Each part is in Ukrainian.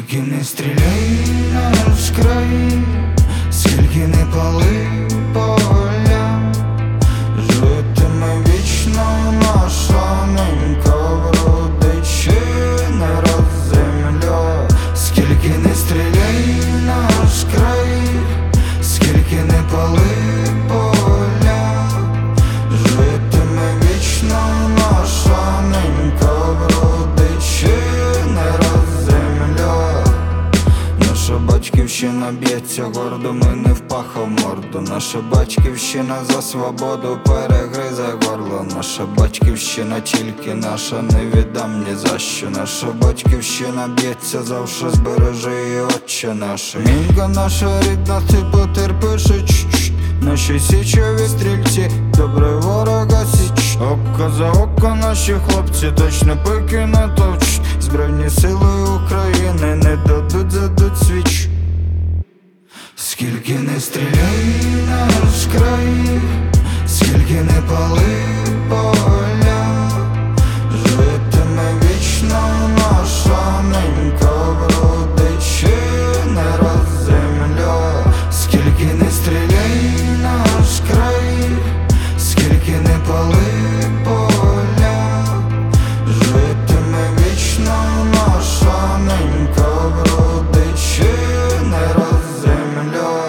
Скільки не стріляй наш край, скільки не пали поля, житиме вічно наша ненька, вродичи не раз земля. Скільки не стріляй наш край, скільки не пали поля, житиме вічно наша ненька, вродичи не раз земля. Наша батьківщина б'ється гордо, ми не впахав морду. Наша батьківщина за свободу перегризе горло. Наша батьківщина тільки наша, не віддам ні за що. Наша батьківщина б'ється завше, збережи її, Отче наш. Мінька наша рідна, ти потерпиш, наші січові стрільці, добре ворога січ. Око за око наші хлопці точно пики натовчуть. Збройні сили України не дадуть, задуть свіч. Скільки не стріляй наш край, скільки не пали поля, житиме вічно наша ненька, вродичи не раз земля. Скільки не стріляй наш край, скільки не пали поля, житиме вічно наша ненька, вродичи не раз земля.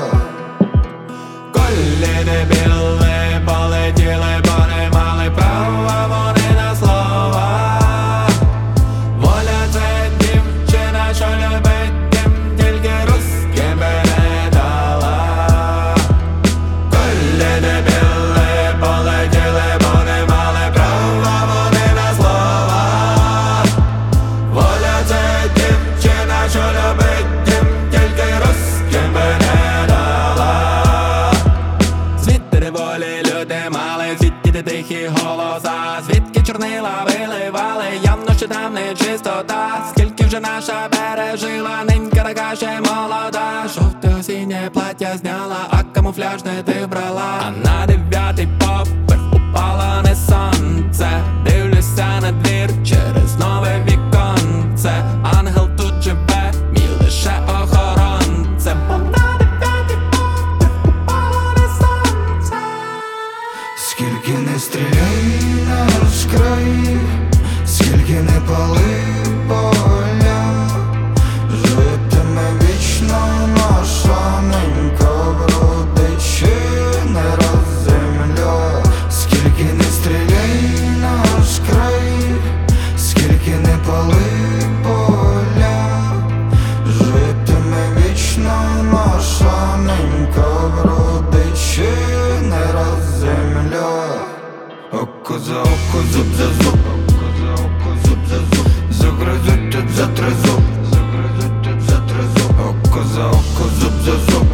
Коліни біли полетіли, бо не мали права вони на слова. Воля — це дівчина, що любить дім, тільки русським би не дала. Коліни біли полетіли, бо не мали права вони на слова. Воля — це дівчина, що любить дім, тільки русським би не дала. Звідти неволі люди мали, звідти тихі голоса, звідки чорнила виливали, явно що там не чистота. Скільки вже наша пережила, ненька така ще молода. Жовте осіннє плаття зняла, а камуфляж не ти вбрала. А на 9-й поверх упало не сонце. Дивлюся на двір через нове віконце. Ангел тут живе, мій лише охоронцем. А на 9-й поверх упало не сонце. Скільки не стріляй наш край, скільки не пали поля, житиме вічно наша ненька, вродичи не раз земля. Скільки не стріляй наш край, скільки не пали поля, житиме вічно наша ненька, вродичи не раз земля. Око за око, зуб за зуб, око за око, зуб за зуб, загризуть тут за три зуб, загризуть тут за три зуб. Око за око, зуб за зуб.